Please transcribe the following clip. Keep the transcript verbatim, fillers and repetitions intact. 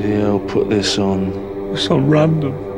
Yeah, I'll put this on. It's on random.